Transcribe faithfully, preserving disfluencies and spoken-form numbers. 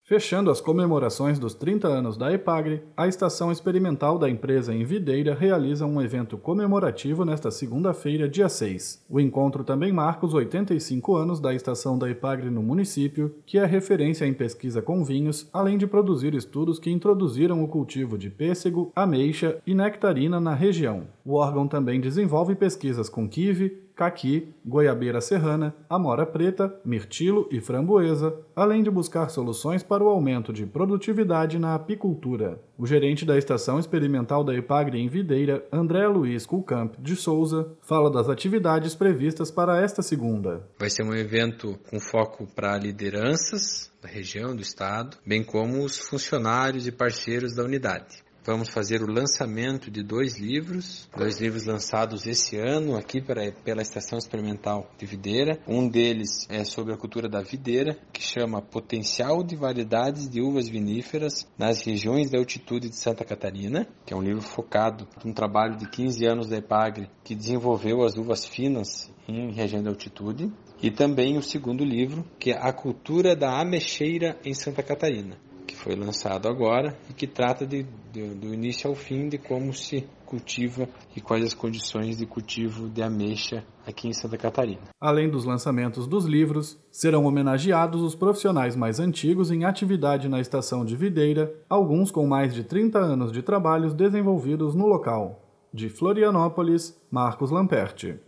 Fechando as comemorações dos trinta anos da Epagre, a estação experimental da empresa em Videira realiza um evento comemorativo nesta segunda-feira, dia seis. O encontro também marca os oitenta e cinco anos da estação da Epagre no município, que é referência em pesquisa com vinhos, além de produzir estudos que introduziram o cultivo de pêssego, ameixa e nectarina na região. O órgão também desenvolve pesquisas com kiwi, caqui, goiabeira serrana, amora preta, mirtilo e framboesa, além de buscar soluções para o aumento de produtividade na apicultura. O gerente da Estação Experimental da Epagre em Videira, André Luiz Kulkamp de Souza, fala das atividades previstas para esta segunda. Vai ser um evento com foco para lideranças da região, do estado, bem como os funcionários e parceiros da unidade. Vamos fazer o lançamento de dois livros, dois livros lançados esse ano aqui pela, pela Estação Experimental de Videira. Um deles é sobre a cultura da videira, que chama Potencial de Variedades de Uvas Viníferas nas Regiões de Altitude de Santa Catarina, que é um livro focado num trabalho de quinze anos da Epagre, que desenvolveu as uvas finas em região de altitude. E também o segundo livro, que é A Cultura da Ameixeira em Santa Catarina, que foi lançado agora e que trata de, de, do início ao fim de como se cultiva e quais as condições de cultivo de ameixa aqui em Santa Catarina. Além dos lançamentos dos livros, serão homenageados os profissionais mais antigos em atividade na estação de Videira, alguns com mais de trinta anos de trabalhos desenvolvidos no local. De Florianópolis, Marcos Lamperti.